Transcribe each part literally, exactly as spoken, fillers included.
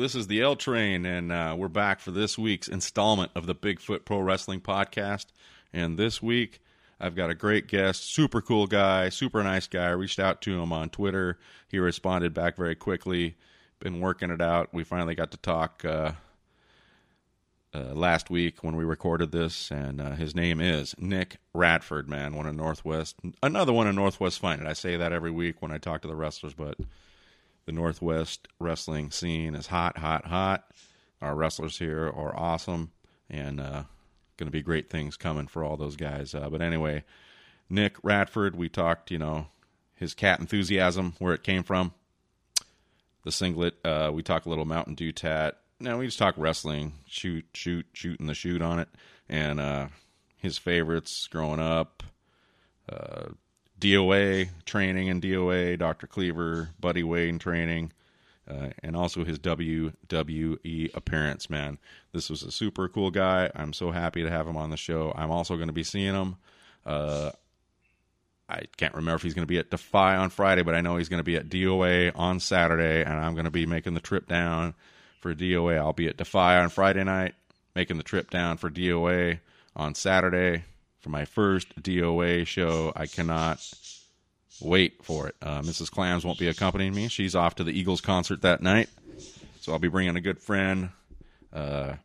this is the L Train, and uh, we're back for this week's installment of the Bigfoot Pro Wrestling Podcast. And this week, I've got a great guest, super cool guy, super nice guy. I reached out to him on Twitter. He responded back very quickly. Been working it out. We finally got to talk uh, uh, last week when we recorded this, and uh, his name is Nick Radford, man, one of Northwest, another one of Northwest Finest. I say that every week when I talk to the wrestlers, but the Northwest wrestling scene is hot, hot, hot. Our wrestlers here are awesome, and uh, going to be great things coming for all those guys. Uh, but anyway, Nick Radford, we talked, you know, his cat enthusiasm, where it came from, the singlet. Uh, we talked a little Mountain Dew tat. Now we just talk wrestling, shoot, shoot, shooting the shoot on it, and uh, his favorites growing up, uh, D O A, training in D O A, Doctor Cleaver, Buddy Wayne training, uh, and also his W W E appearance, man. This was a super cool guy. I'm so happy to have him on the show. I'm also going to be seeing him. Uh, I can't remember if he's going to be at Defy on Friday, but I know he's going to be at D O A on Saturday, and I'm going to be making the trip down for D O A. I'll be at Defy on Friday night, making the trip down for D O A on Saturday for my first D O A show. I cannot wait for it. Uh, Missus Clams won't be accompanying me. She's off to the Eagles concert that night, so I'll be bringing a good friend uh,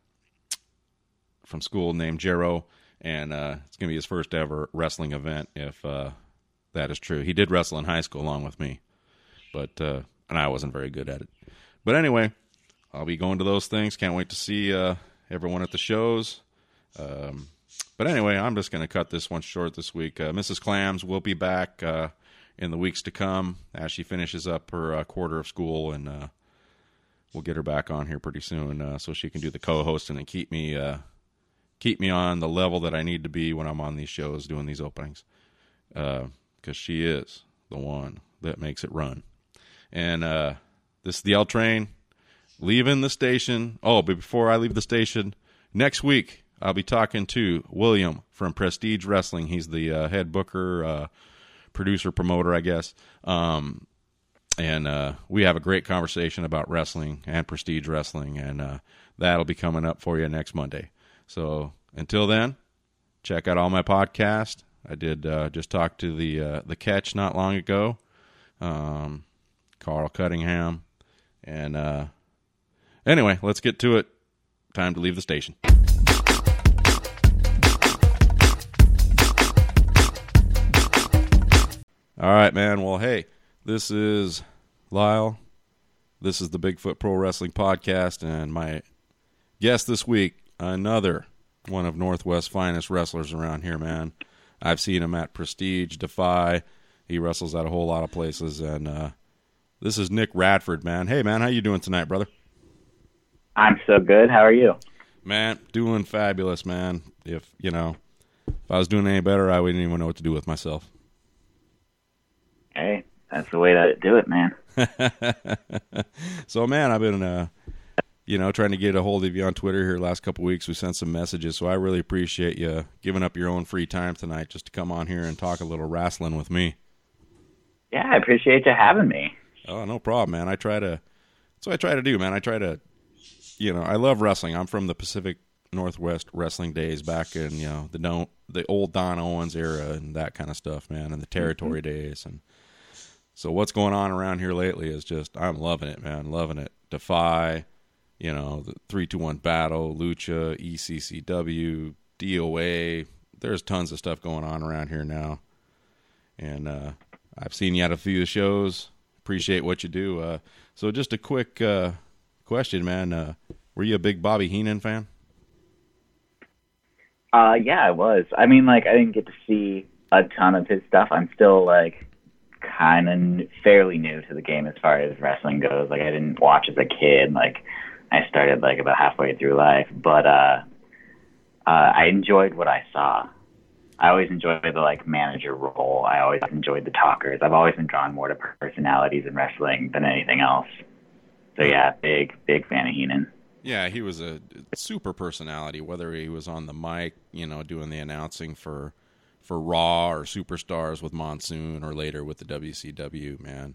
from school named Jero, and uh, it's going to be his first ever wrestling event, if uh, that is true. He did wrestle in high school along with me, but uh, and I wasn't very good at it. But anyway, I'll be going to those things. Can't wait to see uh, everyone at the shows. Um, but anyway, I'm just going to cut this one short this week. Uh, Missus Clams will be back uh, in the weeks to come as she finishes up her uh, quarter of school, and uh, we'll get her back on here pretty soon uh, so she can do the co-hosting and keep me uh, keep me on the level that I need to be when I'm on these shows doing these openings, because uh, she is the one that makes it run. And uh, this is the L Train. Leaving the station. Oh, but before I leave the station, next week I'll be talking to William from Prestige Wrestling. He's the uh, head booker, uh, producer, promoter, I guess. Um, and uh, we have a great conversation about wrestling and Prestige Wrestling, and uh, that'll be coming up for you next Monday. So until then, check out all my podcasts. I did uh, just talk to the uh, the Catch not long ago, um, Carl Cunningham, and uh, anyway, let's get to it. Time to leave the station. All right, man. Well, hey, this is Lyle. This is the Bigfoot Pro Wrestling Podcast, and my guest this week, another one of Northwest finest wrestlers around here, man. I've seen him at Prestige, Defy. He wrestles at a whole lot of places, and uh, this is Nick Radford, man. Hey, man, how you doing tonight, brother? I'm so good. How are you? Man, doing fabulous, man. If, you know, if I was doing any better, I wouldn't even know what to do with myself. Hey, that's the way to do it, man. So, man, I've been, uh, you know, trying to get a hold of you on Twitter here the last couple of weeks. We sent some messages, so I really appreciate you giving up your own free time tonight just to come on here and talk a little wrestling with me. Yeah, I appreciate you having me. Oh, no problem, man. I try to, that's what I try to do, man. I try to, you know, I love wrestling. I'm from the Pacific Northwest wrestling days back in, you know, the don't, the old Don Owens era and that kind of stuff, man, and the territory mm-hmm. days. And so what's going on around here lately is just, I'm loving it, man, loving it. Defy, you know, the three two one Battle, Lucha, E C C W, D O A. There's tons of stuff going on around here now. And uh, I've seen you at a few shows. Appreciate what you do. Uh, so just a quick uh, question, man. Uh, were you a big Bobby Heenan fan? Uh, yeah, I was. I mean, like, I didn't get to see a ton of his stuff. I'm still, like, kind of n- fairly new to the game as far as wrestling goes. Like, I didn't watch as a kid. Like, I started, like, about halfway through life. But uh, uh, I enjoyed what I saw. I always enjoyed the, like, manager role. I always enjoyed the talkers. I've always been drawn more to personalities in wrestling than anything else. So, yeah, big, big fan of Heenan. Yeah, he was a super personality, whether he was on the mic, you know, doing the announcing for for Raw or Superstars with Monsoon or later with the W C W, man.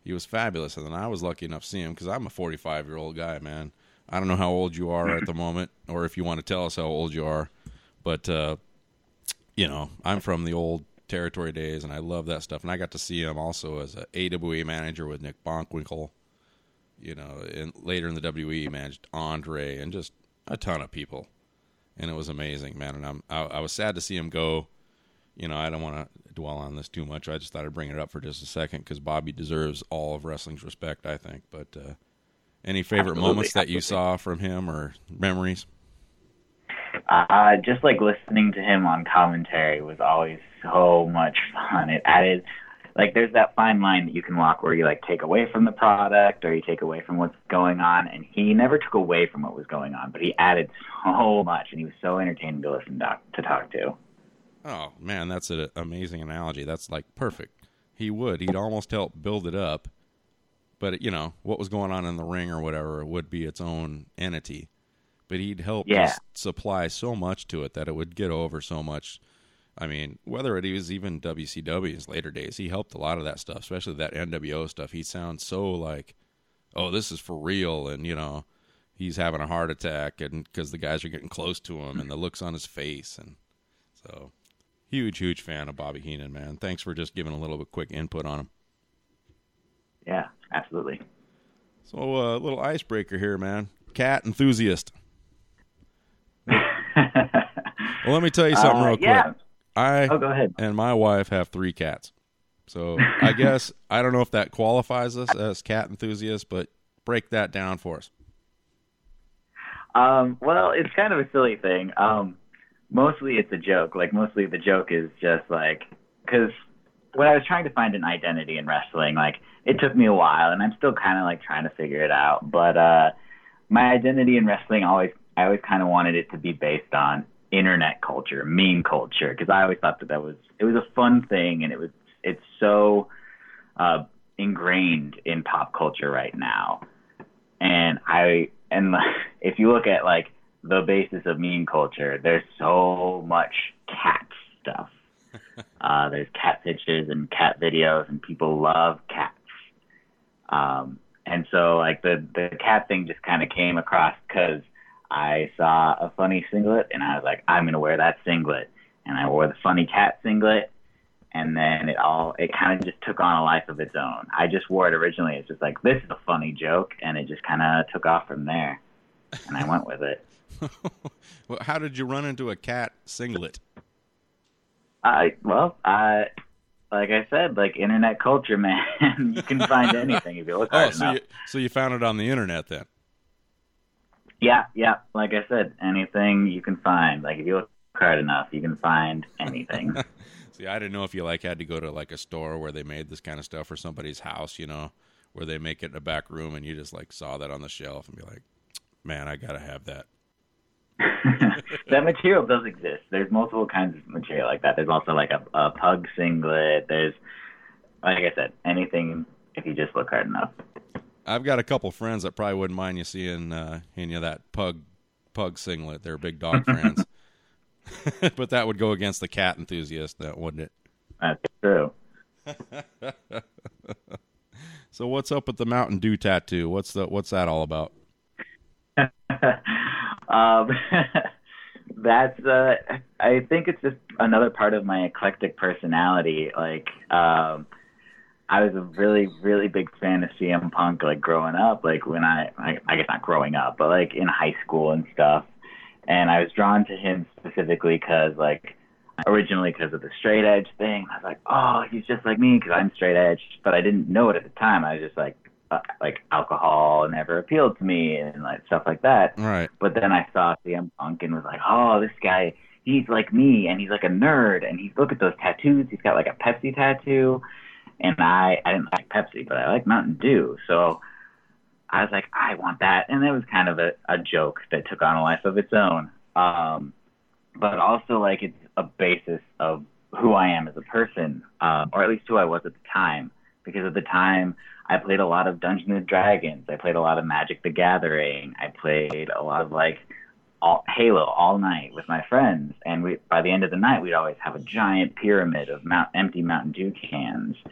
he was fabulous. And then I was lucky enough to see him because I'm a forty-five year old guy, man. I don't know how old you are at the moment, or if you want to tell us how old you are, but uh, you know, I'm from the old territory days, and I love that stuff. And I got to see him also as a A W E manager with Nick Bockwinkel. You know, and later in the W W E, he managed Andre and just a ton of people, and it was amazing, man. And I'm I, I was sad to see him go. You know, I don't want to dwell on this too much. I just thought I'd bring it up for just a second because Bobby deserves all of wrestling's respect, I think. But uh, any favorite Absolutely. moments that you Absolutely. saw from him or memories? Uh, just like listening to him on commentary was always so much fun. It added, like, there's that fine line that you can walk where you like take away from the product or you take away from what's going on, and he never took away from what was going on, but he added so much, and he was so entertaining to listen to, to talk to. Oh man, that's an amazing analogy. That's like perfect. He would. He'd almost help build it up, but you know what was going on in the ring or whatever would be its own entity. But he'd help Yeah. just supply so much to it that it would get over so much. I mean, whether it was even W C W in his later days, he helped a lot of that stuff, especially that N W O stuff. He sounds so like, oh, this is for real, and you know, he's having a heart attack, and because the guys are getting close to him, and the looks on his face, and so huge, huge fan of Bobby Heenan, man. Thanks for just giving a little bit quick input on him. Yeah, absolutely. So a uh, little icebreaker here, man. Cat enthusiast. Well, let me tell you something Uh, real quick. yeah. I Oh, go ahead. and my wife have three cats. So I guess, I don't know if that qualifies us as cat enthusiasts, but break that down for us. Um, well, it's kind of a silly thing. Um, mostly it's a joke. Like, mostly the joke is just like, because when I was trying to find an identity in wrestling, like, it took me a while, and I'm still kind of like trying to figure it out. But uh, my identity in wrestling always, I always kind of wanted it to be based on internet culture, meme culture, because I always thought that that was, it was a fun thing, and it was, it's so uh, ingrained in pop culture right now. And I, and if you look at like the basis of meme culture, there's so much cat stuff. Uh, there's cat pictures and cat videos, and people love cats. Um, and so like the, the cat thing just kind of came across because I saw a funny singlet, and I was like, I'm going to wear that singlet. And I wore the funny cat singlet, and then it all, it kind of just took on a life of its own. I just wore it originally. It's just like, this is a funny joke, and it just kind of took off from there, and I went with it. Well, how did you run into a cat singlet? I, well, I, like I said, like internet culture, man, you can find anything if you look Oh, hard so enough. you, so you found it on the internet then? Yeah, yeah. Like I said, anything you can find. Like if you look hard enough, you can find anything. See, I didn't know if you like had to go to like a store where they made this kind of stuff, or somebody's house, you know, where they make it in a back room, and you just like saw that on the shelf and be like, man, I gotta have that. That material does exist. There's multiple kinds of material like that. There's also like a, a pug singlet. There's, like I said, anything if you just look hard enough. I've got a couple friends that probably wouldn't mind you seeing uh, in you that pug pug singlet. They're big dog fans. But that would go against the cat enthusiast, that wouldn't it? That's true. So what's up with the Mountain Dew tattoo? What's the what's that all about? um, that's uh, I think it's just another part of my eclectic personality. Like, um, I was a really, really big fan of C M Punk, like growing up, like when I, I, I guess not growing up, but like in high school and stuff. And I was drawn to him specifically because, like, originally because of the straight edge thing. I was like, oh, he's just like me because I'm straight edge, but I didn't know it at the time. I was just like, uh, like alcohol never appealed to me and like stuff like that. Right. But then I saw C M Punk and was like, oh, this guy, he's like me, and he's like a nerd, and he's, look at those tattoos. He's got like a Pepsi tattoo. And I, I didn't like Pepsi, but I like Mountain Dew. So I was like, I want that. And it was kind of a, a joke that took on a life of its own. Um, but also, like, it's a basis of who I am as a person, uh, or at least who I was at the time. Because at the time, I played a lot of Dungeons and Dragons. I played a lot of Magic the Gathering. I played a lot of, like, all, Halo all night with my friends. And we, by the end of the night, we'd always have a giant pyramid of mount, empty Mountain Dew cans.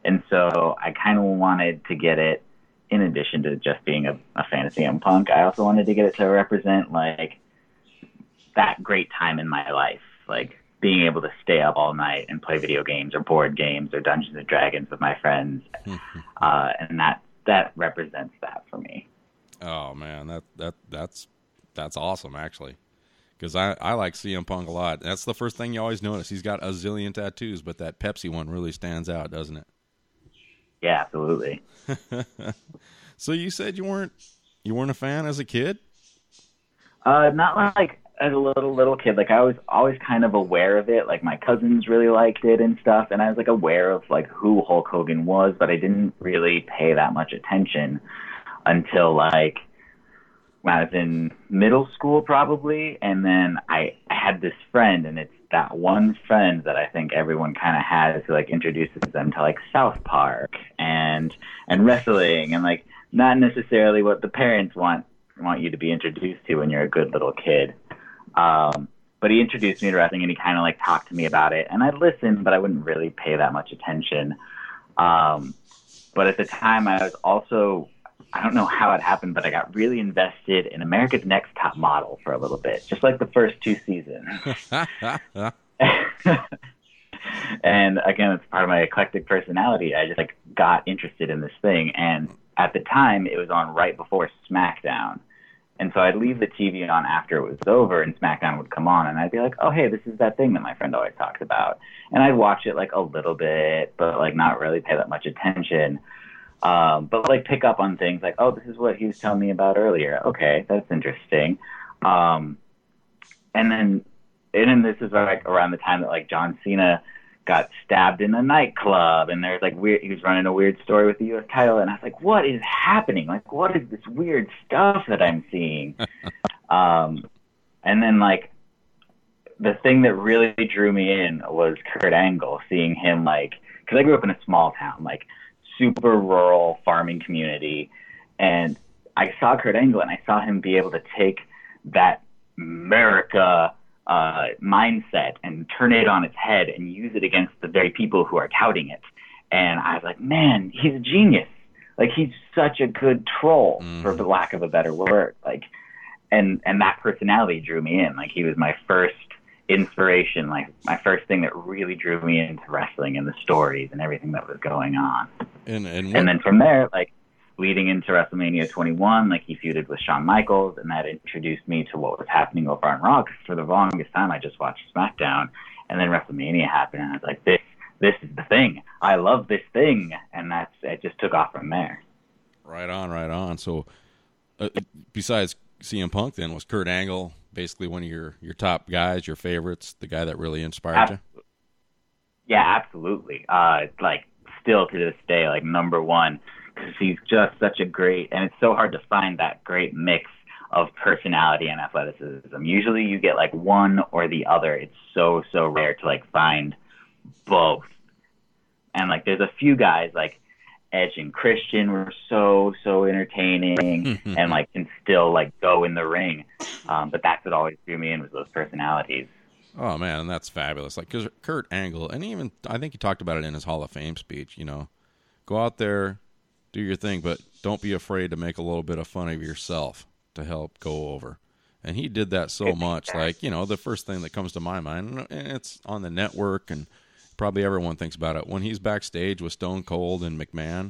And so I kind of wanted to get it, in addition to just being a, a fan of C M Punk, I also wanted to get it to represent like that great time in my life, like being able to stay up all night and play video games or board games or Dungeons and Dragons with my friends. uh, and that that represents that for me. Oh man, that that that's that's awesome actually. Because I, I like C M Punk a lot. That's the first thing you always notice. He's got a zillion tattoos, but that Pepsi one really stands out, doesn't it? Yeah, absolutely. So you said you weren't you weren't a fan as a kid? Uh, not like as a little little kid. Like I was always kind of aware of it. Like my cousins really liked it and stuff, and I was like aware of like who Hulk Hogan was, but I didn't really pay that much attention until like when I was in middle school probably. And then I, I had this friend, and it's that one friend that I think everyone kind of has who like introduces them to like South Park and and wrestling, and like not necessarily what the parents want want you to be introduced to when you're a good little kid. Um, but he introduced me to wrestling, and he kind of like talked to me about it, and I'd listen, but I wouldn't really pay that much attention. Um, but at the time I was also, I don't know how it happened, but I got really invested in America's Next Top Model for a little bit, just like the first two seasons. And again, it's part of my eclectic personality. I just like got interested in this thing. And at the time it was on right before SmackDown. And so I'd leave the T V on after it was over, and SmackDown would come on, and I'd be like, oh, hey, this is that thing that my friend always talks about. And I'd watch it like a little bit, but like not really pay that much attention. Um, but like pick up on things like, oh, this is what he was telling me about earlier. Okay, that's interesting. Um, and then, and then this is like around the time that like John Cena got stabbed in a nightclub, and there's like weird, he was running a weird story with the U S title, and I was like, what is happening? Like, what is this weird stuff that I'm seeing? um, and then like the thing that really drew me in was Kurt Angle, seeing him like, because I grew up in a small town, like super rural farming community, and I saw Kurt Angle, and I saw him be able to take that America uh, mindset and turn it on its head and use it against the very people who are touting it. And I was like, man, he's a genius. Like, he's such a good troll, mm. for the lack of a better word. Like, and and that personality drew me in. Like, he was my first inspiration, like my first thing that really drew me into wrestling and the stories and everything that was going on. And and, what... and then from there, like leading into WrestleMania twenty-one, like he feuded with Shawn Michaels, and that introduced me to what was happening over on Raw. Because for the longest time, I just watched SmackDown, and then WrestleMania happened, and I was like, this this is the thing. I love this thing, and that's it. Just took off from there. Right on, right on. So, uh, besides C M Punk, then was Kurt Angle basically one of your, your top guys, your favorites, the guy that really inspired Absol- you? Yeah, absolutely. Uh, like, still to this day, like, number one, because he's just such a great, and it's so hard to find that great mix of personality and athleticism. Usually you get, like, one or the other. It's so, so rare to, like, find both. And, like, there's a few guys, like, Edge and Christian were so, so entertaining and, like, can still, like, go in the ring. Um, but that's what always drew me in, was those personalities. Oh, man, and that's fabulous. Like, because Kurt Angle, and even, I think he talked about it in his Hall of Fame speech, you know, go out there, do your thing, but don't be afraid to make a little bit of fun of yourself to help go over. And he did that so much. Like, you know, the first thing that comes to my mind, and it's on the network, and probably everyone thinks about it, when he's backstage with Stone Cold and McMahon.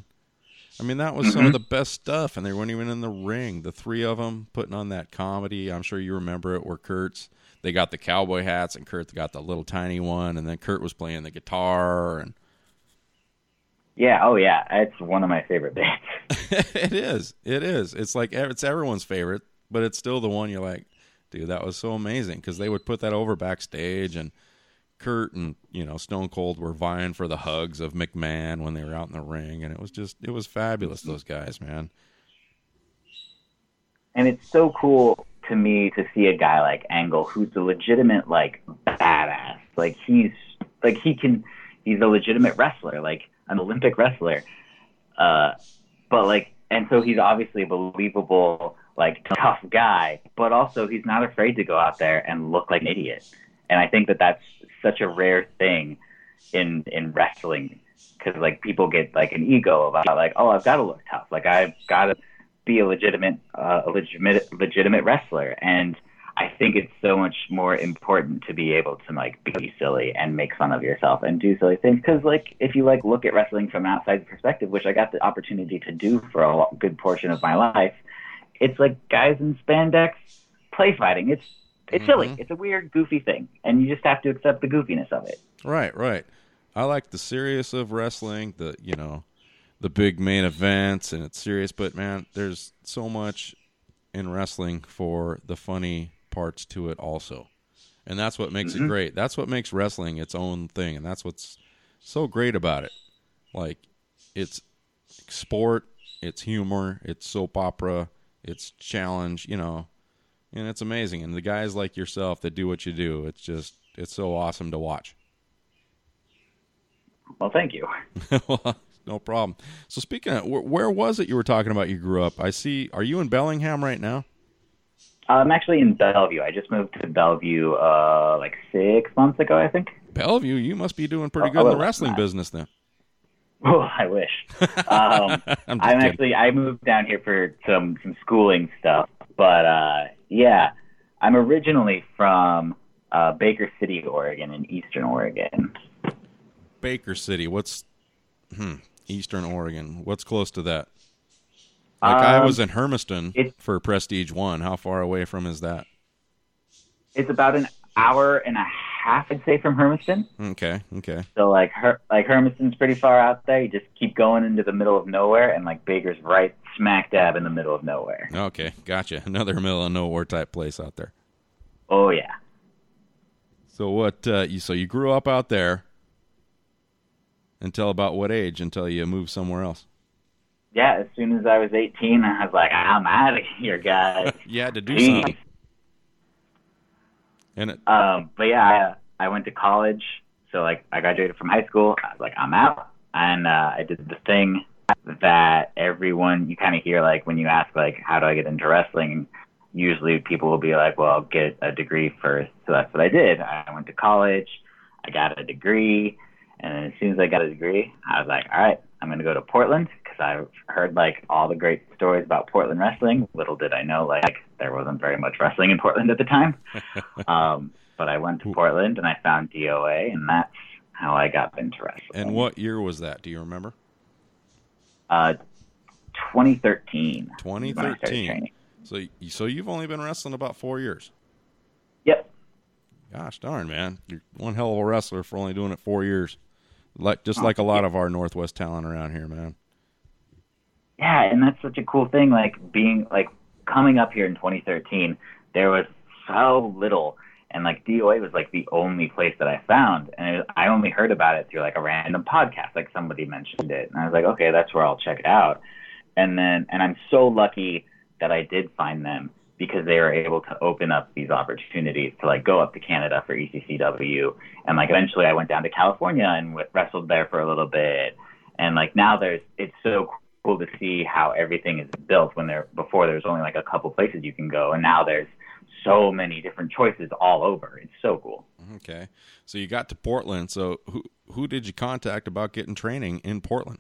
I mean, that was mm-hmm. some of the best stuff, and they weren't even in the ring. The three of them putting on that comedy, I'm sure you remember it, where Kurt's, they got the cowboy hats, and Kurt got the little tiny one, and then Kurt was playing the guitar. And yeah, oh yeah, it's one of my favorite bands. It is, it is. It's like, it's everyone's favorite, but it's still the one you're like, dude, that was so amazing, because they would put that over backstage, and Kurt and, you know, Stone Cold were vying for the hugs of McMahon when they were out in the ring, and it was just, it was fabulous, those guys, man. And it's so cool to me to see a guy like Angle, who's a legitimate, like, badass. Like, he's, like, he can, he's a legitimate wrestler, like, an Olympic wrestler. Uh, but, like, and so he's obviously a believable, like, tough guy, but also he's not afraid to go out there and look like an idiot. And I think that that's such a rare thing in, in wrestling, because like people get like an ego about like, oh, I've got to look tough, like I've got to be a legitimate, uh, a legitimate, legitimate wrestler, and I think it's so much more important to be able to like be silly and make fun of yourself and do silly things. Because like if you like look at wrestling from an outside perspective, which I got the opportunity to do for a good portion of my life, it's like guys in spandex play fighting. It's it's mm-hmm. silly. It's a weird, goofy thing, and you just have to accept the goofiness of it. Right, right. I like the serious of wrestling. The you know, the big main events, and it's serious. But man, there's so much in wrestling for the funny parts to it also, and that's what makes mm-hmm. it great. That's what makes wrestling its own thing, and that's what's so great about it. Like, it's sport, it's humor, it's soap opera, it's challenge, you know, and it's amazing. And the guys like yourself that do what you do, it's just it's so awesome to watch. Well, thank you. Well, no problem. So speaking of, where, where was it you were talking about you grew up? I see, are you in Bellingham right now? I'm actually in Bellevue. I just moved to Bellevue uh, like six months ago, I think. Bellevue? You must be doing pretty good oh, in the wrestling business then. Oh, I wish. Um, I'm, I'm actually, I moved down here for some, some schooling stuff. But, uh, yeah, I'm originally from uh, Baker City, Oregon, in Eastern Oregon. Baker City. What's hmm, Eastern Oregon? What's close to that? Like um, I was in Hermiston it, for Prestige One. How far away from is that? It's about an hour and a half, I'd say, from Hermiston. Okay, okay. So like Her- like Hermiston's pretty far out there. You just keep going into the middle of nowhere, and like Baker's right smack dab in the middle of nowhere. Okay, gotcha. Another middle of nowhere type place out there. Oh yeah. So what? Uh, you so you grew up out there until about what age? Until you moved somewhere else? Yeah, as soon as I was eighteen, I was like, I'm out of here, guys. You had to do Jeez. something. And it, um, but yeah, I, I went to college. So like, I graduated from high school. I was like, I'm out, and uh, I did the thing that everyone you kind of hear like when you ask like, how do I get into wrestling? Usually people will be like, well, get a degree first. So that's what I did. I went to college. I got a degree, and as soon as I got a degree, I was like, all right, I'm going to go to Portland. I've heard like all the great stories about Portland wrestling. Little did I know, like there wasn't very much wrestling in Portland at the time. um, but I went to Portland and I found D O A, and that's how I got into wrestling. And what year was that? Do you remember? Uh, twenty thirteen. twenty thirteen. So, so you've only been wrestling about four years. Yep. Gosh darn, man, you're one hell of a wrestler for only doing it four years. Like just like a lot of our Northwest talent around here, man. Yeah, and that's such a cool thing, like being like coming up here in twenty thirteen, there was so little, and like D O A was like the only place that I found, and it, I only heard about it through like a random podcast, like somebody mentioned it, and I was like, okay, that's where I'll check it out. And then, and I'm so lucky that I did find them, because they were able to open up these opportunities to like go up to Canada for E C C W, and like eventually I went down to California and w- wrestled there for a little bit, and like now there's it's so cool cool to see how everything is built when there before there was only like a couple places you can go, and now there's so many different choices all over. It's so cool. Okay, so you got to Portland. So who who did you contact about getting training in Portland?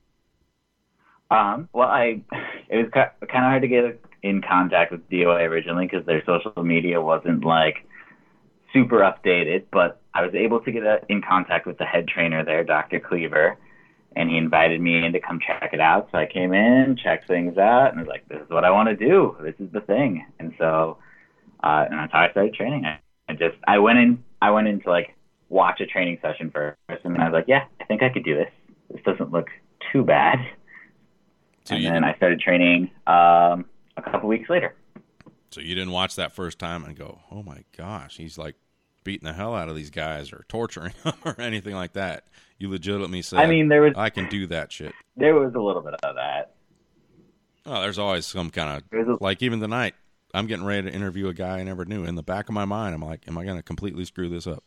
Um, well, I it was kind of hard to get in contact with D O A originally because their social media wasn't like super updated, but I was able to get a, in contact with the head trainer there, Doctor Cleaver. And he invited me in to come check it out. So I came in, checked things out, and was like, this is what I want to do. This is the thing. And so, uh, and that's how I started training. I, I just, I went in, I went in to like watch a training session first, and I was like, yeah, I think I could do this. This doesn't look too bad. So and then I started training um, a couple weeks later. So you didn't watch that first time and go, oh my gosh, he's like beating the hell out of these guys or torturing them or anything like that. You legitimately said, I mean, there was, I can do that shit. There was a little bit of that. Oh, there's always some kind of, a, like even tonight, I'm getting ready to interview a guy I never knew. In the back of my mind, I'm like, am I going to completely screw this up?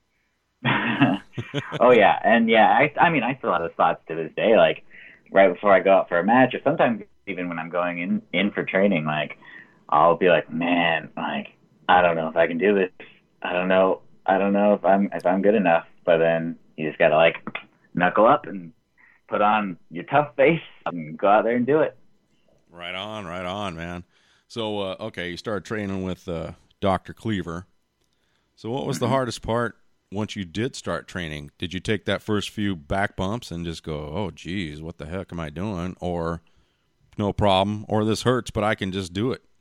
Oh, yeah. And yeah, I, I mean, I still have those thoughts to this day, like right before I go out for a match, or sometimes even when I'm going in, in for training, like I'll be like, man, like, I don't know if I can do this. I don't know. I don't know if I'm, if I'm good enough, but then you just gotta like knuckle up and put on your tough face and go out there and do it. Right on, right on, man. So, uh, okay, you started training with uh, Doctor Cleaver. So what was mm-hmm. the hardest part once you did start training? Did you take that first few back bumps and just go, oh, geez, what the heck am I doing? Or no problem, or this hurts, but I can just do it?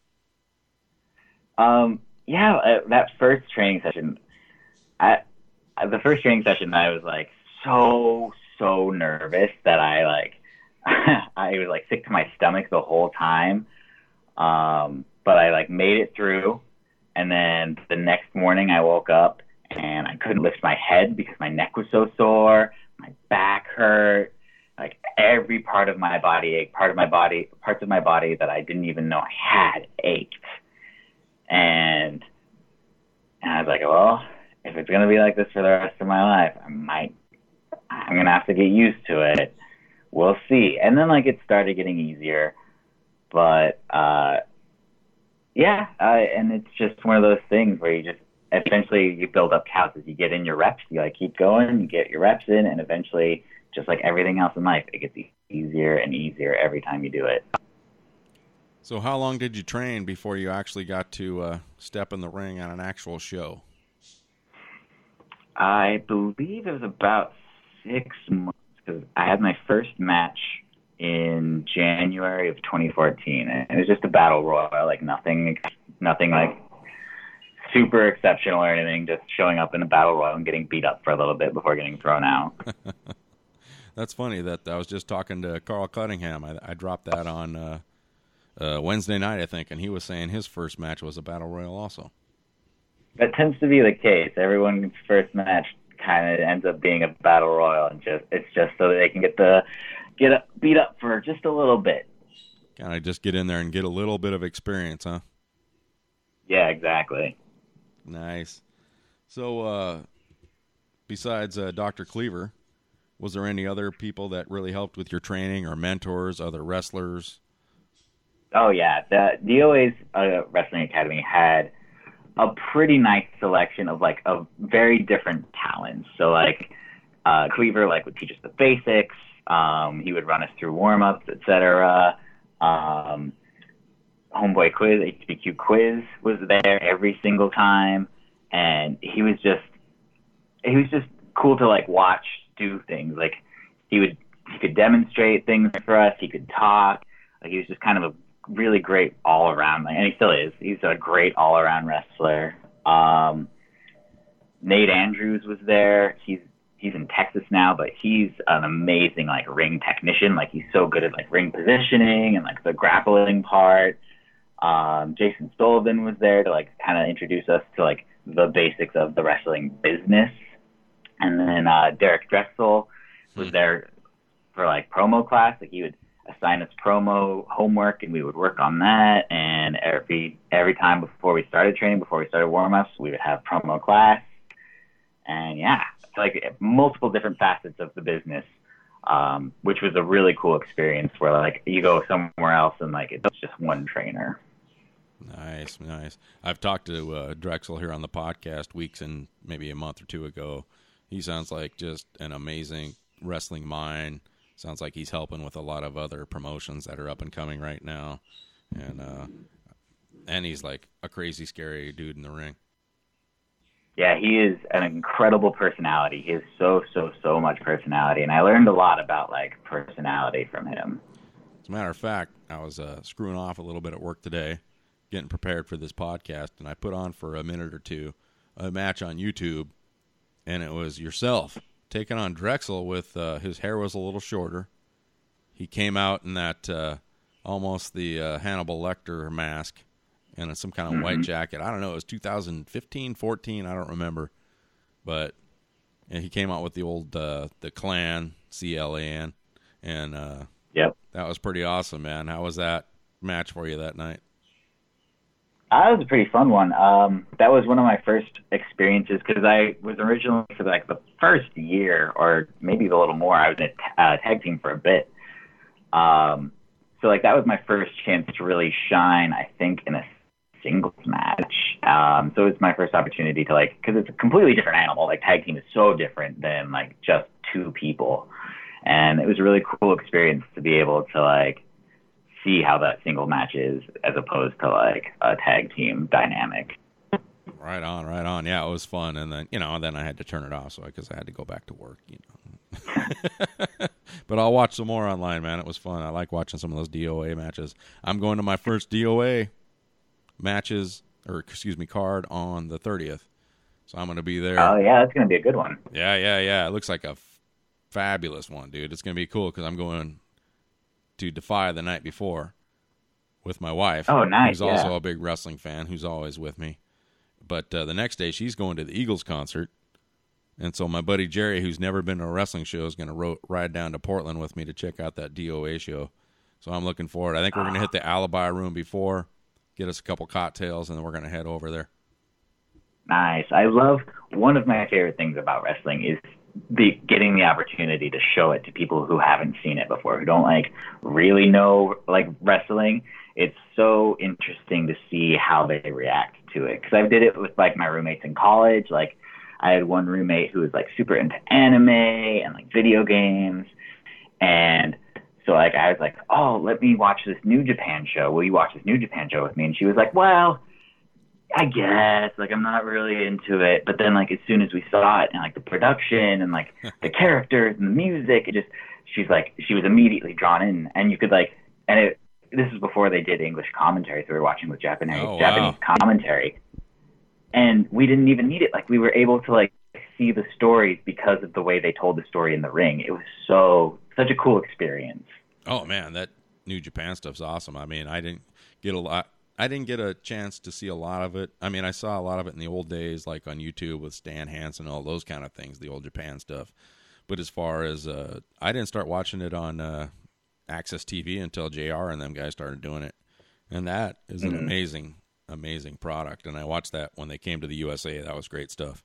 Um, yeah, uh, that first training session, I, the first training session, I was like so, so nervous that I like, I was like sick to my stomach the whole time. Um, but I like made it through. And then the next morning I woke up and I couldn't lift my head because my neck was so sore. My back hurt. Like every part of my body ached, part of my body, parts of my body that I didn't even know I had ached. And, and I was like, well, if it's going to be like this for the rest of my life, I might, I'm going to have to get used to it. We'll see. And then like it started getting easier, but, uh, yeah. Uh, and it's just one of those things where you just, eventually you build up counts as you get in your reps. You like keep going, you get your reps in, and eventually, just like everything else in life, it gets easier and easier every time you do it. So how long did you train before you actually got to uh, step in the ring on an actual show? I believe it was about six months because I had my first match in January of twenty fourteen, and it was just a battle royal, like nothing, nothing like super exceptional or anything, just showing up in a battle royal and getting beat up for a little bit before getting thrown out. That's funny that I was just talking to Carl Cunningham. I, I dropped that on uh, uh, Wednesday night, I think, and he was saying his first match was a battle royal also. That tends to be the case. Everyone's first match kind of ends up being a battle royal, and just it's just so that they can get the get up, beat up for just a little bit. Kind of just get in there and get a little bit of experience, huh? Yeah, exactly. Nice. So, uh, besides uh, Doctor Cleaver, was there any other people that really helped with your training, or mentors, other wrestlers? Oh, yeah. The D O A's uh, Wrestling Academy had a pretty nice selection of, like, of very different talents. So, like, uh, Cleaver, like, would teach us the basics. Um, he would run us through warm-ups, et cetera. Um, Homeboy Quiz, H B Q Quiz was there every single time. And he was just, he was just cool to, like, watch do things. Like, he would, he could demonstrate things for us. He could talk. Like, he was just kind of a really great all-around, like, and he still is. He's a great all-around wrestler. Um, Nate Andrews was there. He's he's in Texas now, but he's an amazing, like, ring technician. Like, he's so good at, like, ring positioning and, like, the grappling part. Um, Jason Sullivan was there to, like, kind of introduce us to, like, the basics of the wrestling business. And then uh, Derek Drexel was there for, like, promo class. Like, he would assign us promo homework, and we would work on that. And every every time before we started training, before we started warm-ups, we would have promo class. And, yeah, it's like multiple different facets of the business, um, which was a really cool experience where, like, you go somewhere else and, like, it's just one trainer. Nice, nice. I've talked to uh, Drexel here on the podcast weeks and maybe a month or two ago. He sounds like just an amazing wrestling mind. Sounds like he's helping with a lot of other promotions that are up and coming right now. And uh, and he's like a crazy, scary dude in the ring. Yeah, he is an incredible personality. He has so, so, so much personality. And I learned a lot about, like, personality from him. As a matter of fact, I was uh, screwing off a little bit at work today, getting prepared for this podcast, and I put on for a minute or two a match on YouTube, and it was yourself taking on Drexel with uh, his hair was a little shorter. He came out in that uh, almost the uh, Hannibal Lecter mask and some kind of mm-hmm. white jacket. I don't know. It was two thousand fifteen, fourteen. I don't remember. But and he came out with the old uh, the Clan, C L A N. And uh, yep. That was pretty awesome, man. How was that match for you that night? That was a pretty fun one. Um, that was one of my first experiences because I was originally for like the first year or maybe a little more. I was in a uh, tag team for a bit. Um, so like that was my first chance to really shine, I think, in a singles match. Um, so it's my first opportunity to like, because it's a completely different animal. Like tag team is so different than like just two people, and it was a really cool experience to be able to like see how that single match is as opposed to like a tag team dynamic. Right on, right on. Yeah, it was fun, and then you know, then I had to turn it off, so because I had to go back to work, you know. But I'll watch some more online, man. It was fun. I like watching some of those D O A matches. I'm going to my first D O A matches, or excuse me, card on the thirtieth, so I'm going to be there. Oh yeah, that's going to be a good one. Yeah, yeah, yeah. It looks like a f- fabulous one, dude. It's going to be cool because I'm going to Defy the night before with my wife. Oh, nice. Who's also yeah. a big wrestling fan, who's always with me. But uh, the next day, she's going to the Eagles concert. And so my buddy Jerry, who's never been to a wrestling show, is going to ro- ride down to Portland with me to check out that D O A show. So I'm looking forward. I think we're going to hit the Alibi Room before, get us a couple cocktails, and then we're going to head over there. Nice. I love, one of my favorite things about wrestling is the getting the opportunity to show it to people who haven't seen it before, who don't like really know like wrestling. It's so interesting to see how they react to it. Because I did it with like my roommates in college. Like I had one roommate who was like super into anime and like video games. And so like I was like, oh, let me watch this New Japan show. Will you watch this New Japan show with me? And she was like, well, I guess, like, I'm not really into it. But then, like, as soon as we saw it and, like, the production and, like, the characters and the music, it just, she's like, she was immediately drawn in. And you could, like, and it, this was before they did English commentary, so we were watching with Japanese, oh, wow. Japanese commentary. And we didn't even need it. Like, we were able to, like, see the stories because of the way they told the story in the ring. It was so, such a cool experience. Oh, man, that New Japan stuff's awesome. I mean, I didn't get a lot. I didn't get a chance to see a lot of it. I mean, I saw a lot of it in the old days, like on YouTube with Stan Hansen and all those kind of things, the old Japan stuff. But as far as, uh, I didn't start watching it on uh, Access T V until J R and them guys started doing it. And that is an mm-hmm. amazing, amazing product. And I watched that when they came to the U S A. That was great stuff.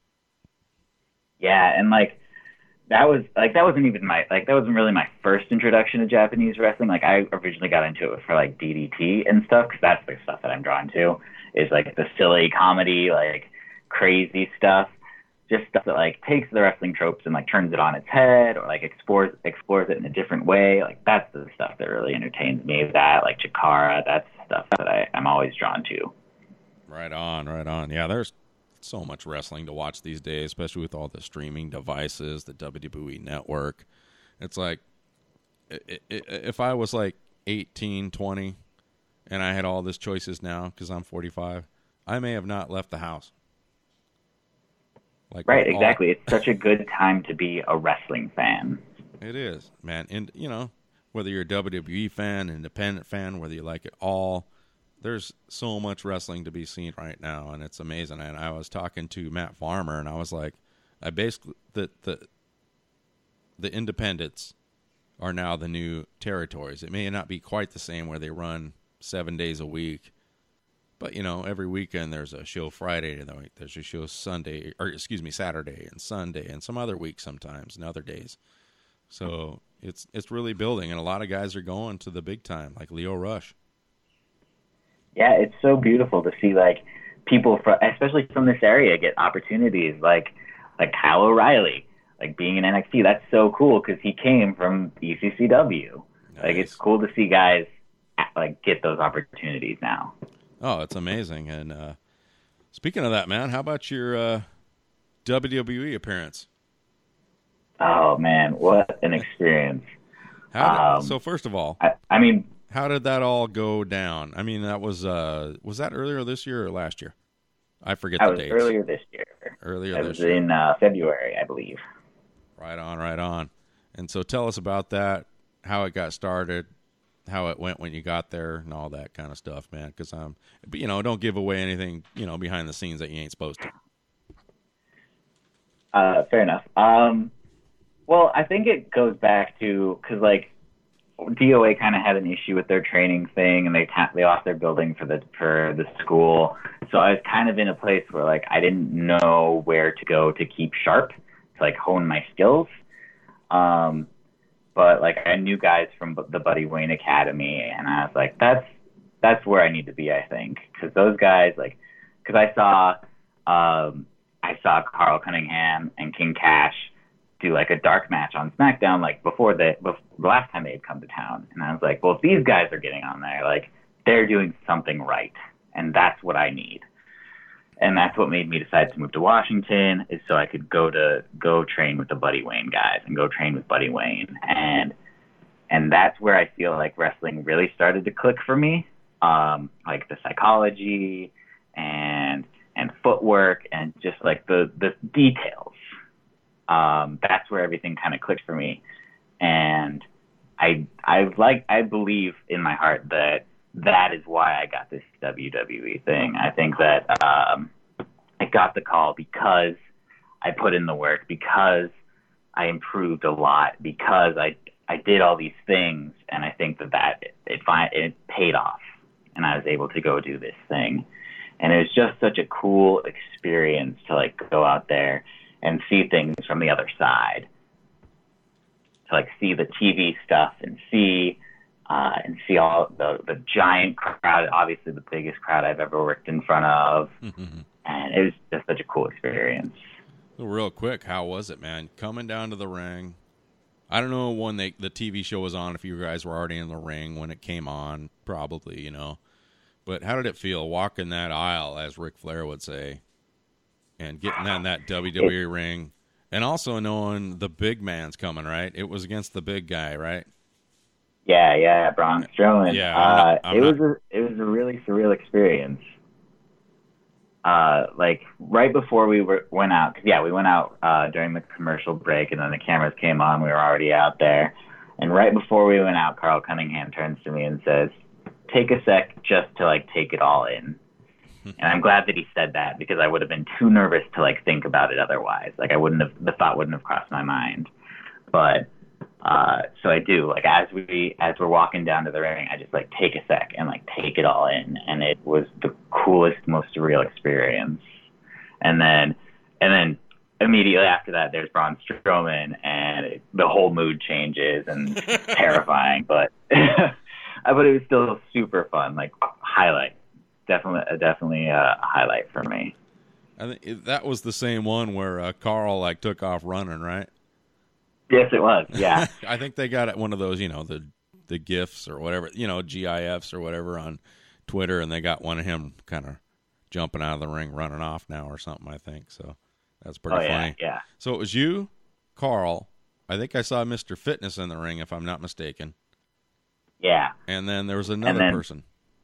Yeah, and like, that was like that wasn't even my like that wasn't really my first introduction to Japanese wrestling. Like I originally got into it for like D D T and stuff, because that's the stuff that I'm drawn to, is like the silly comedy, like crazy stuff, just stuff that like takes the wrestling tropes and like turns it on its head, or like explores explores it in a different way. Like that's the stuff that really entertains me. That like Chikara, that's stuff that I, I'm always drawn to. Right on, right on. Yeah, there's so much wrestling to watch these days, especially with all the streaming devices, the W W E Network. It's like, if I was like eighteen, twenty, and I had all these choices now, because I'm forty-five, I may have not left the house. Like right, all... exactly. It's such a good time to be a wrestling fan. It is, man. And, you know, whether you're a W W E fan, independent fan, whether you like it all, there's so much wrestling to be seen right now, and it's amazing. And I was talking to Matt Farmer, and I was like, I basically, the the the independents are now the new territories. It may not be quite the same where they run seven days a week, but, you know, every weekend there's a show Friday, and there's a show Sunday, or excuse me, Saturday and Sunday, and some other weeks sometimes, and other days. So it's it's really building, and a lot of guys are going to the big time, like Leo Rush. Yeah, it's so beautiful to see like people from, especially from this area, get opportunities like like Kyle O'Reilly, like being in N X T. That's so cool because he came from E C C W. Nice. Like it's cool to see guys like get those opportunities now. Oh, it's amazing. And uh, speaking of that, man, how about your uh, W W E appearance? Oh man, what an experience! How did, um, so first of all, I, I mean. How did that all go down? I mean, that was uh, was that earlier this year or last year? I forget that the was dates. Earlier this year. Earlier that this was year. in uh, February, I believe. Right on, right on. And so tell us about that, how it got started, how it went when you got there, and all that kind of stuff, man. Because um, but you know, don't give away anything, you know, behind the scenes that you ain't supposed to. Uh, fair enough. Um, well, I think it goes back to because like. D O A kind of had an issue with their training thing, and they ta- they lost their building for the for the school. So I was kind of in a place where like I didn't know where to go to keep sharp, to like hone my skills. Um, but like I knew guys from the Buddy Wayne Academy, and I was like, that's that's where I need to be, I think, because those guys, like, because I saw, um, I saw Carl Cunningham and King Cash do like a dark match on SmackDown, like before the, before, the last time they had come to town, and I was like, well, if these guys are getting on there, like, they're doing something right, and that's what I need. And that's what made me decide to move to Washington, is so I could go to go train with the Buddy Wayne guys and go train with Buddy Wayne. And and that's where I feel like wrestling really started to click for me. Um, like the psychology and and footwork and just like the, the details. Um, that's where everything kind of clicked for me. And I I like I believe in my heart that that is why I got this W W E thing. I think that um, I got the call because I put in the work, because I improved a lot, because I I did all these things, and I think that that it, it, it paid off, and I was able to go do this thing. And it was just such a cool experience to like go out there and see things from the other side, to like see the T V stuff and see Uh, and see all the, the giant crowd, obviously the biggest crowd I've ever worked in front of. Mm-hmm. And it was just such a cool experience. So real quick, how was it, man? Coming down to the ring. I don't know when they, the T V show was on, if you guys were already in the ring when it came on, probably, you know. But how did it feel walking that aisle, as Ric Flair would say, and getting in that W W E it, ring? And also knowing the big man's coming, right? It was against the big guy, right? Yeah, yeah, Braun Strowman. Yeah, I'm not, uh, I'm it not... was a it was a really surreal experience. Uh, like right before we were, went out, cause yeah, we went out uh, during the commercial break, and then the cameras came on. We were already out there, and right before we went out, Carl Cunningham turns to me and says, "Take a sec, just to like take it all in." And I'm glad that he said that, because I would have been too nervous to like think about it otherwise. Like I wouldn't have, the thought wouldn't have crossed my mind, but. Uh, so I do, like, as we, as we're walking down to the ring, I just, like, take a sec and, like, take it all in. And it was the coolest, most surreal experience. And then, and then immediately after that, there's Braun Strowman, and it, the whole mood changes, and terrifying, but, but it was still super fun, like, highlight. Definitely, definitely a highlight for me. I think that was the same one where uh, Carl, like, took off running, right? Yes, it was. Yeah. I think they got one of those, you know, the the GIFs or whatever, you know, GIFs or whatever on Twitter, and they got one of him kind of jumping out of the ring, running off now or something, I think. So that's pretty oh, yeah, funny. Yeah. So it was you, Carl. I think I saw Mister Fitness in the ring, if I'm not mistaken. Yeah. And then there was another then, person.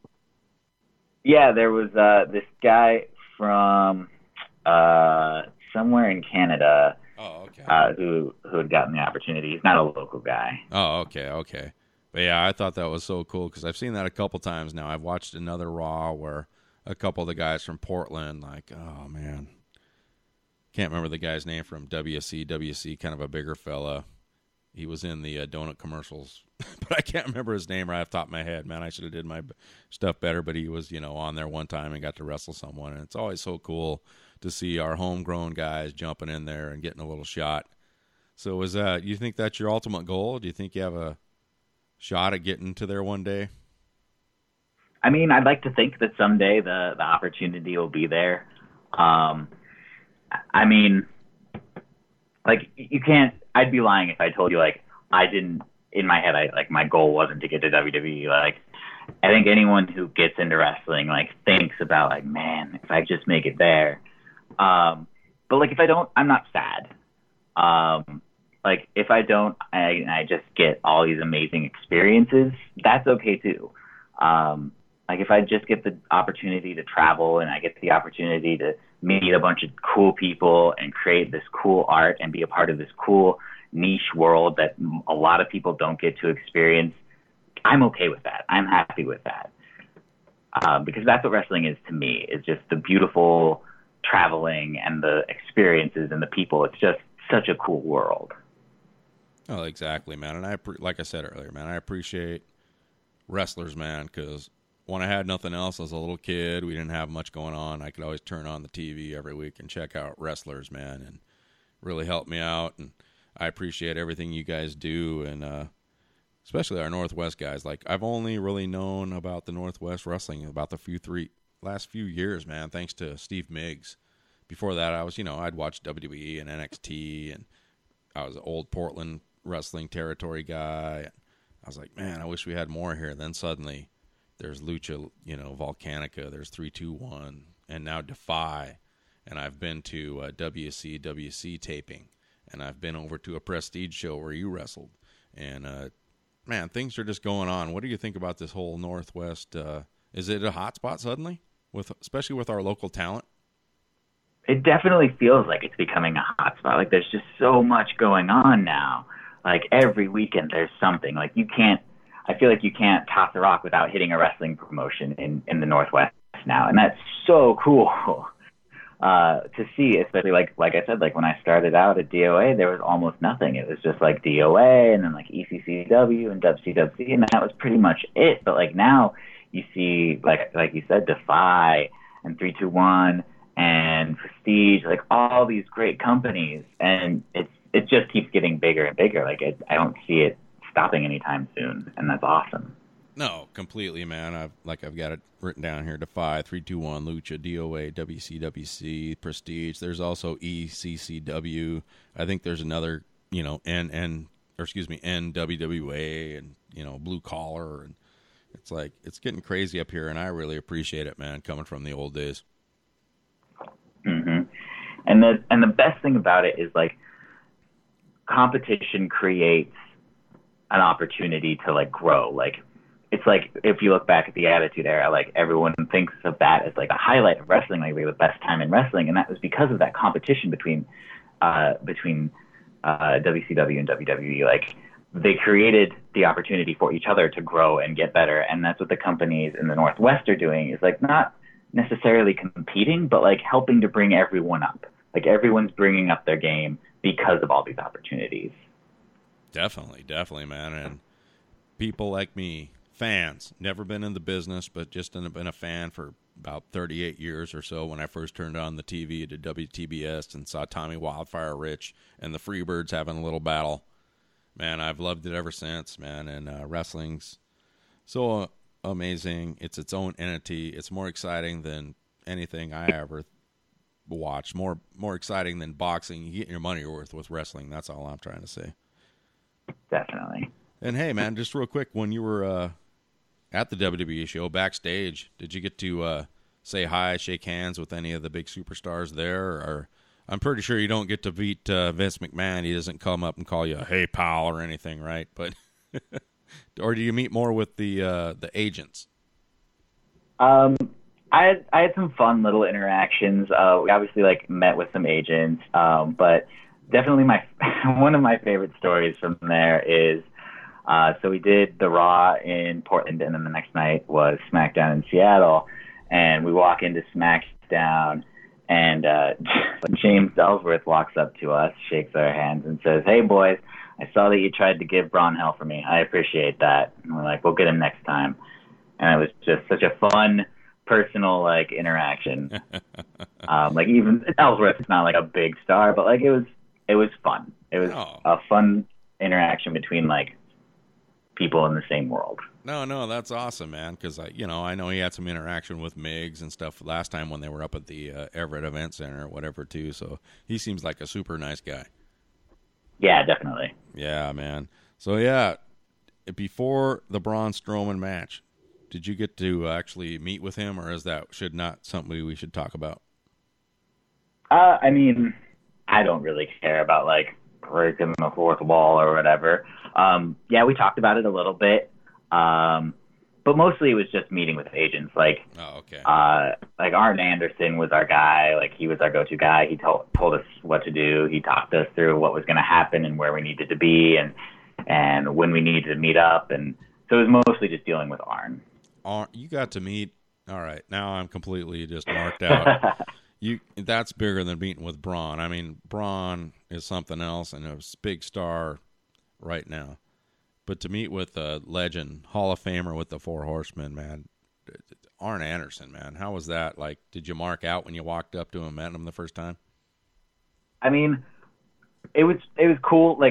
Yeah, there was uh, this guy from uh, somewhere in Canada. Oh, okay. Uh, who who had gotten the opportunity. He's not a local guy. Oh, okay, okay. But yeah, I thought that was so cool, because I've seen that a couple times now. I've watched another Raw where a couple of the guys from Portland, like, oh, man. Can't remember the guy's name from W C. W C, kind of a bigger fella. He was in the uh, donut commercials, but I can't remember his name right off the top of my head. Man, I should have did my stuff better, but he was, you know, on there one time and got to wrestle someone, and it's always so cool to see our homegrown guys jumping in there and getting a little shot. So is that, you think that's your ultimate goal? Do you think you have a shot at getting to there one day? I mean, I'd like to think that someday the, the opportunity will be there. Um, I mean, like, you can't, I'd be lying if I told you, like, I didn't, in my head, I, like, my goal wasn't to get to W W E. Like, I think anyone who gets into wrestling, like, thinks about, like, man, if I just make it there. Um, but like, if I don't, I'm not sad. Um, like if I don't, I, I just get all these amazing experiences. That's okay too. Um, like if I just get the opportunity to travel and I get the opportunity to meet a bunch of cool people and create this cool art and be a part of this cool niche world that a lot of people don't get to experience, I'm okay with that. I'm happy with that. Um, because that's what wrestling is to me, is just the beautiful traveling and the experiences and the people. It's just such a cool world. Oh, exactly, man. And I, like I said earlier, man, I appreciate wrestlers, man, because when I had nothing else as a little kid, we didn't have much going on. I could always turn on the T V every week and check out wrestlers, man, and really help me out. And I appreciate everything you guys do. And uh, especially our Northwest guys. Like, I've only really known about the Northwest wrestling about the few three last few years, man, thanks to Steve Miggs. Before that, I was, you know, I'd watch W W E and N X T, and I was an old Portland wrestling territory guy. I was like, man, I wish we had more here. Then suddenly there's Lucha, you know, Volcanica, there's three two one, and now Defy. And I've been to uh, W C W C taping, and I've been over to a Prestige show where you wrestled. And, uh, man, things are just going on. What do you think about this whole Northwest? Uh, is it a hot spot suddenly, with especially with our local talent? It definitely feels like it's becoming a hot spot. Like, there's just so much going on now. Like, every weekend there's something. Like, you can't, I feel like you can't toss a rock without hitting a wrestling promotion in, in the Northwest now. And that's so cool uh, to see, especially like, like I said, like when I started out at D O A, there was almost nothing. It was just like D O A and then like E C C W and W C W C, and that was pretty much it. But like now you see, like, like you said, Defy and three two one and Prestige, like all these great companies, and it's it just keeps getting bigger and bigger. Like it, I don't see it stopping anytime soon, and that's awesome. No, completely, man. I've like I've got it written down here: Defy, three two one, Lucha, D O A, W C W C, Prestige. There's also E C C W. I think there's another, you know, N N or excuse me, N W W A, and you know, Blue Collar, and it's like it's getting crazy up here, and I really appreciate it, man. Coming from the old days. Mm-hmm. And the and the best thing about it is like competition creates an opportunity to like grow. Like it's like if you look back at the Attitude Era, like everyone thinks of that as like a highlight of wrestling, like the best time in wrestling, and that was because of that competition between uh, between uh, W C W and W W E. Like they created the opportunity for each other to grow and get better, and that's what the companies in the Northwest are doing. Is like not necessarily competing, but like helping to bring everyone up. Like everyone's bringing up their game because of all these opportunities. Definitely, definitely, man. And people like me, fans, never been in the business, but just been a fan for about thirty-eight years or so. When I first turned on the T V to W T B S and saw Tommy Wildfire Rich and the Freebirds having a little battle, man, I've loved it ever since, man. And uh, wrestling's so uh, amazing. It's its own entity. It's more exciting than anything I ever watched. More more exciting than boxing. You get your money worth with wrestling. That's all I'm trying to say. Definitely. And hey, man, just real quick, when you were uh, at the W W E show backstage, did you get to uh, say hi, shake hands with any of the big superstars there? Or I'm pretty sure you don't get to beat uh, Vince McMahon. He doesn't come up and call you, "Hey, pal," or anything, right? But or do you meet more with the uh, the agents? Um, I had I had some fun little interactions. Uh, we obviously like met with some agents, um, but definitely my one of my favorite stories from there is uh, so we did the Raw in Portland, and then the next night was SmackDown in Seattle, and we walk into SmackDown, and uh, James Ellsworth walks up to us, shakes our hands, and says, "Hey boys, I saw that you tried to give Braun hell for me. I appreciate that." And we're like, "We'll get him next time." And it was just such a fun, personal like interaction. um, like even Ellsworth is not like a big star, but like it was it was fun. It was Oh. a fun interaction between like people in the same world. No, no, that's awesome, man. Because I, you know, I know he had some interaction with Miggs and stuff last time when they were up at the uh, Everett Event Center or whatever too. So he seems like a super nice guy. Yeah, definitely. Yeah, man. So yeah, before the Braun Strowman match, did you get to actually meet with him, or is that should not something we should talk about? Uh, I mean, I don't really care about like breaking the fourth wall or whatever. Um, yeah, we talked about it a little bit, um, but mostly it was just meeting with agents. Like, Oh, okay. uh, like Arn Anderson was our guy. Like he was our go-to guy. He told told us what to do. He talked us through what was going to happen and where we needed to be and and when we needed to meet up. And so it was mostly just dealing with Arn. Ar- you got to meet. All right, now I'm completely just marked out. You that's bigger than meeting with Braun. I mean, Braun is something else and a big star right now. But to meet with a legend, Hall of Famer with the Four Horsemen, man, Arn Anderson, man, how was that? Like, did you mark out when you walked up to him and met him the first time? I mean, it was it was cool. Like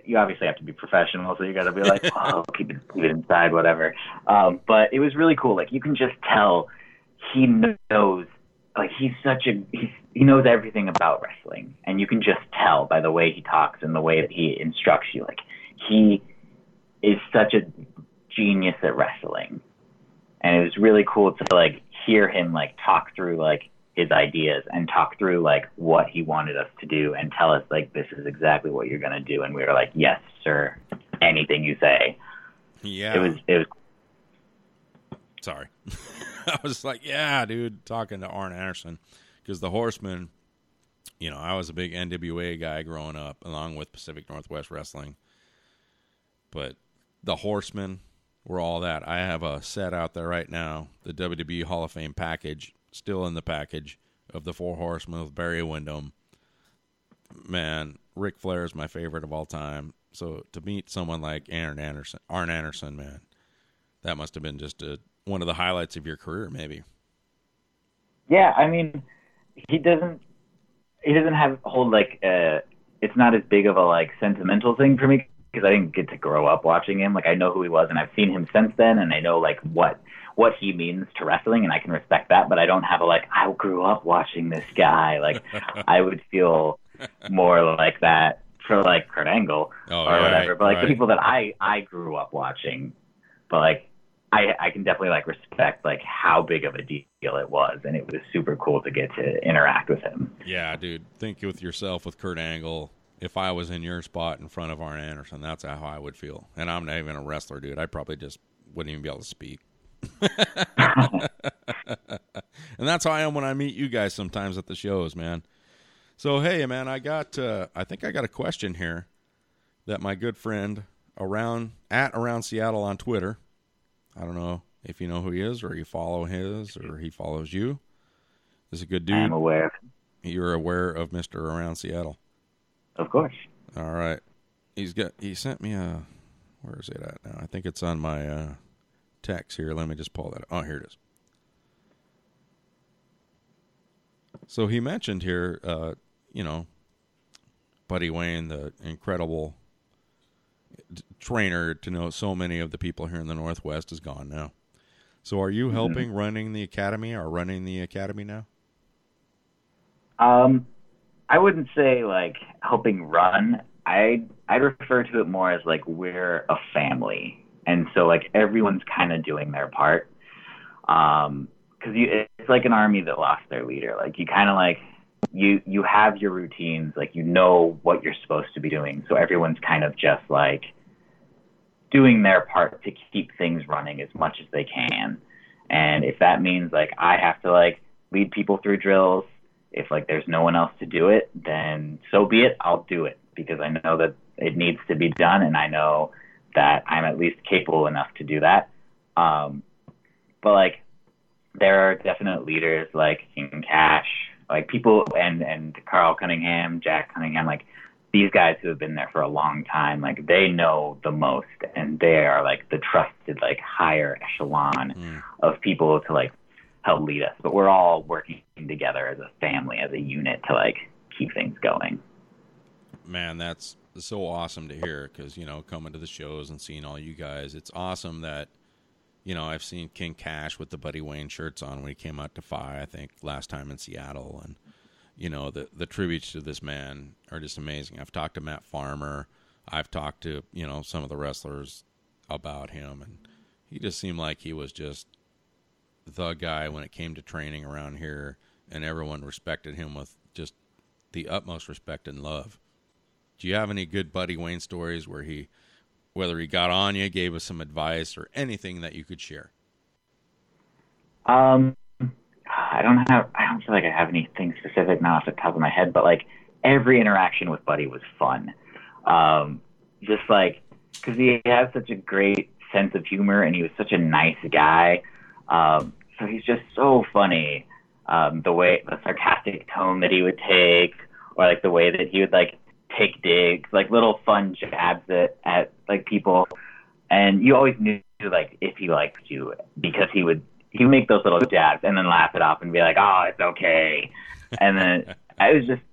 you obviously have to be professional, so you got to be like, oh, keep it, keep it inside, whatever. Um, but it was really cool. Like, you can just tell he knows, like, he's such a, he's, he knows everything about wrestling. And you can just tell by the way he talks and the way that he instructs you. Like, he is such a genius at wrestling. And it was really cool to, like, hear him, like, talk through, like, his ideas and talk through, like, what he wanted us to do and tell us, like, this is exactly what you're going to do. And we were like, yes, sir, anything you say. Yeah. It was, it was. Sorry. I was like, yeah, dude, talking to Arn Anderson. Because the Horsemen, you know, I was a big N W A guy growing up, along with Pacific Northwest Wrestling. But the Horsemen were all that. I have a set out there right now, the W W E Hall of Fame package, still in the package, of the Four Horsemen with Barry Windham. Man, Ric Flair is my favorite of all time. So to meet someone like Arn Anderson, Arn Anderson, man, that must have been just a, one of the highlights of your career, maybe. Yeah, I mean, he doesn't he doesn't have hold like uh it's not as big of a like sentimental thing for me because I didn't get to grow up watching him. Like, I know who he was and I've seen him since then, and I know like what what he means to wrestling, and I can respect that, but I don't have a like I grew up watching this guy. Like, I would feel more like that for like Kurt Angle oh, or yeah, whatever. But like right. the people that I I grew up watching, but like I, I can definitely like respect like how big of a deal it was, and it was super cool to get to interact with him. Yeah, dude. Think with yourself with Kurt Angle. If I was in your spot in front of Arn Anderson, that's how I would feel. And I'm not even a wrestler, dude. I probably just wouldn't even be able to speak. And that's how I am when I meet you guys sometimes at the shows, man. So hey, man, I got uh, I think I got a question here that my good friend around at around Seattle on Twitter. I don't know if you know who he is, or you follow his, or he follows you. He's a good dude. I'm aware. You're aware of Mister Around Seattle. Of course. All right. He's got. He sent me a. Where is it at now? I think it's on my uh, text here. Let me just pull that. Oh, here it is. So he mentioned here, uh, you know, Buddy Wayne, the incredible trainer to know so many of the people here in the Northwest, is gone now. So are you helping mm-hmm. running the academy or running the academy now? Um, I wouldn't say like helping run. I I'd refer to it more as like we're a family, and so like everyone's kind of doing their part. Um, because you it's like an army that lost their leader. Like you kind of like you you have your routines, like you know what you're supposed to be doing. So everyone's kind of just like doing their part to keep things running as much as they can. And if that means like I have to like lead people through drills, if like there's no one else to do it, then so be it. I'll do it because I know that it needs to be done, and I know that I'm at least capable enough to do that. Um, but like there are definite leaders like King Cash, like people, and and Carl Cunningham, Jack Cunningham, like these guys who have been there for a long time, like they know the most, and they are like the trusted like higher echelon mm. of people to like help lead us. But we're all working together as a family, as a unit to like keep things going. Man, that's so awesome to hear, because, you know, coming to the shows and seeing all you guys, it's awesome that, you know, I've seen King Cash with the Buddy Wayne shirts on when he came out to Fi, I think, last time in Seattle. And, you know, the, the tributes to this man are just amazing. I've talked to Matt Farmer. I've talked to, you know, some of the wrestlers about him. And he just seemed like he was just the guy when it came to training around here. And everyone respected him with just the utmost respect and love. Do you have any good Buddy Wayne stories where he, whether he got on you, gave us some advice, or anything that you could share? Um, I don't have, I don't feel like I have anything specific now off the top of my head, but like every interaction with Buddy was fun. Um, just like, cause he has such a great sense of humor, and he was such a nice guy. Um, so he's just so funny. Um, the way, the sarcastic tone that he would take, or like the way that he would like take digs, like little fun jabs at, at like people. And you always knew like if he liked you, because he would, he would make those little jabs and then laugh it off and be like, oh, it's okay. And then I was just,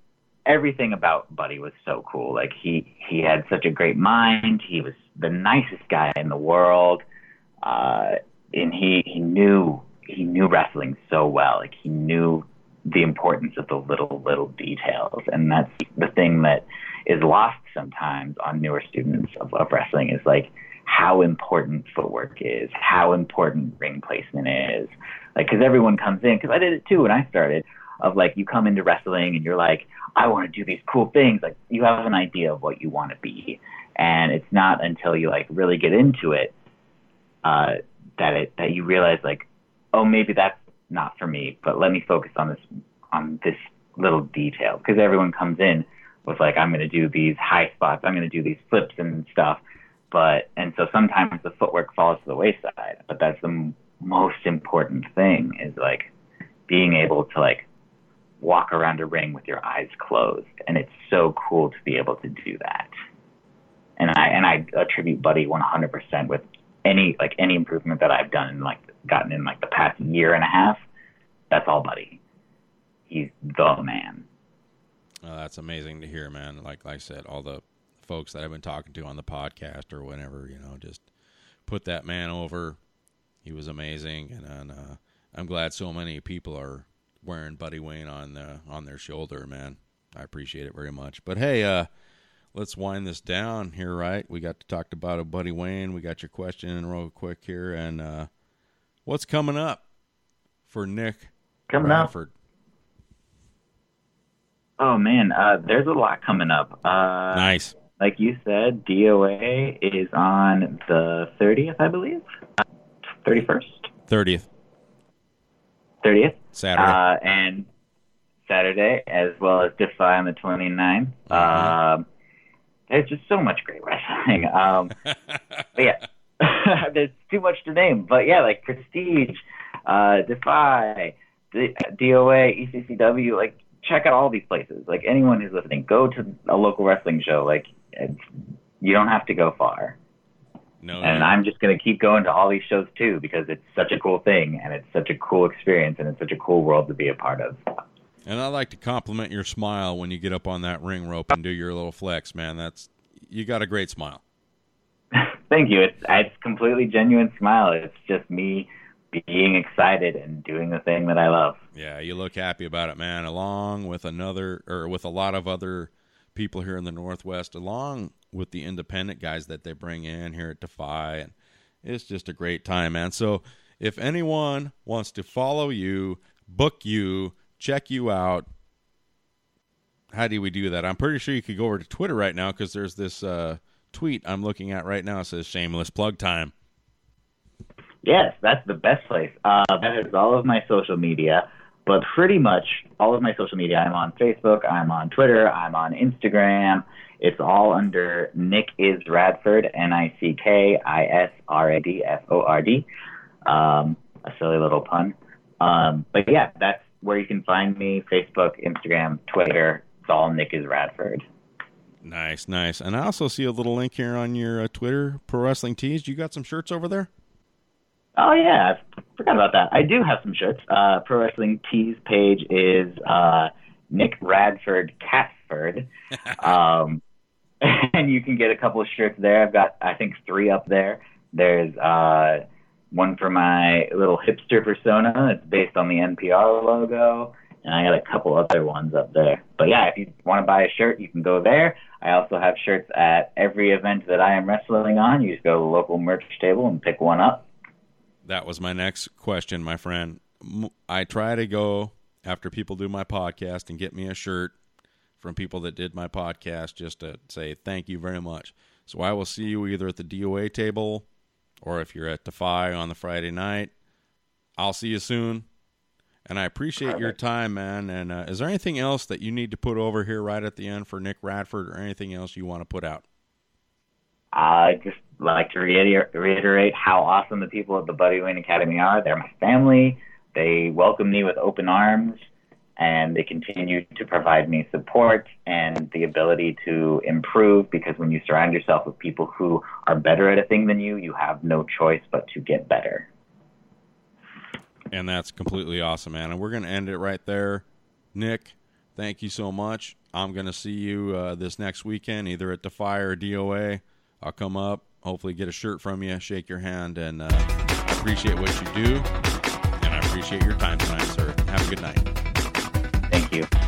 everything about Buddy was so cool. Like he he had such a great mind. He was the nicest guy in the world, uh, and he he knew he knew wrestling so well. Like he knew the importance of the little little details, and that's the thing that is lost sometimes on newer students of, of wrestling is like how important footwork is, how important ring placement is. Like, because everyone comes in, because I did it too when I started, of like you come into wrestling and you're like, I want to do these cool things. Like you have an idea of what you want to be, and it's not until you like really get into it uh, that it that you realize like, oh, maybe that's not for me, but let me focus on this on this little detail. Because everyone comes in with like, I'm going to do these high spots, I'm going to do these flips and stuff, but and so sometimes the footwork falls to the wayside. But that's the m- most important thing is like being able to like walk around a ring with your eyes closed, and it's so cool to be able to do that. And I and I attribute Buddy one hundred percent with any like any improvement that I've done in like gotten in like the past year and a half. That's all Buddy. He's the man. Oh, that's amazing to hear, man. Like, like I said, all the folks that I've been talking to on the podcast or whenever, you know, just put that man over. He was amazing, and, and uh, I'm glad so many people are wearing Buddy Wayne on the, on their shoulder, man. I appreciate it very much. But hey, uh, let's wind this down here, right? We got to talk about a Buddy Wayne. We got your question in real quick here, and uh, what's coming up for Nick Coming Bradford? up. Oh man, uh, there's a lot coming up. Uh, Nice. Like you said, D O A is on the thirtieth, I believe. thirty-first? thirtieth. thirtieth. Saturday. Uh, and Saturday, as well as Defy on the twenty-ninth. Mm-hmm. Um, there's just so much great wrestling. Um, but yeah, there's too much to name. But yeah, like Prestige, uh, Defy, D- DOA, E C C W, like, check out all these places. Like, anyone who's listening, go to a local wrestling show. Like, it's, you don't have to go far. No, and no. I'm just going to keep going to all these shows, too, because it's such a cool thing, and it's such a cool experience, and it's such a cool world to be a part of. And I like to compliment your smile when you get up on that ring rope and do your little flex, man. That's you got a great smile. Thank you. It's it's completely genuine smile. It's just me being excited and doing the thing that I love. Yeah, you look happy about it, man, along with another, or with a lot of other people here in the Northwest, along with the independent guys that they bring in here at Defy. And it's just a great time, man. So if anyone wants to follow you, book you, check you out, how do we do that? I'm pretty sure you could go over to Twitter right now because there's this uh, tweet I'm looking at right now. It says shameless plug time. Yes, that's the best place. Uh, that is all of my social media. But pretty much all of my social media, I'm on Facebook, I'm on Twitter, I'm on Instagram. It's all under Nick is Radford, N I C K I S R A D F O R D. Um, a silly little pun. Um, but yeah, that's where you can find me, Facebook, Instagram, Twitter. It's all Nick is Radford. Nice, nice. And I also see a little link here on your uh, Twitter, Pro Wrestling Tees. You got some shirts over there? Oh, yeah. I forgot about that. I do have some shirts. Uh, Pro Wrestling Tees page is uh, Nick Radford Catford. um, and you can get a couple of shirts there. I've got, I think, three up there. There's uh, one for my little hipster persona. It's based on the N P R logo. And I got a couple other ones up there. But, yeah, if you want to buy a shirt, you can go there. I also have shirts at every event that I am wrestling on. You just go to the local merch table and pick one up. That was my next question, my friend. I try to go after people do my podcast and get me a shirt from people that did my podcast just to say thank you very much. So I will see you either at the D O A table or if you're at Defy on the Friday night. I'll see you soon. And I appreciate your time, man. And uh, is there anything else that you need to put over here right at the end for Nick Radford or anything else you want to put out? I just like to reiter- reiterate how awesome the people at the Buddy Wayne Academy are. They're my family. They welcome me with open arms, and they continue to provide me support and the ability to improve, because when you surround yourself with people who are better at a thing than you, you have no choice but to get better. And that's completely awesome, man. And we're going to end it right there. Nick, thank you so much. I'm going to see you uh, this next weekend, either at Defy or D O A. I'll come up, hopefully get a shirt from you, shake your hand, and uh, I appreciate what you do, and I appreciate your time tonight, sir. Have a good night. Thank you.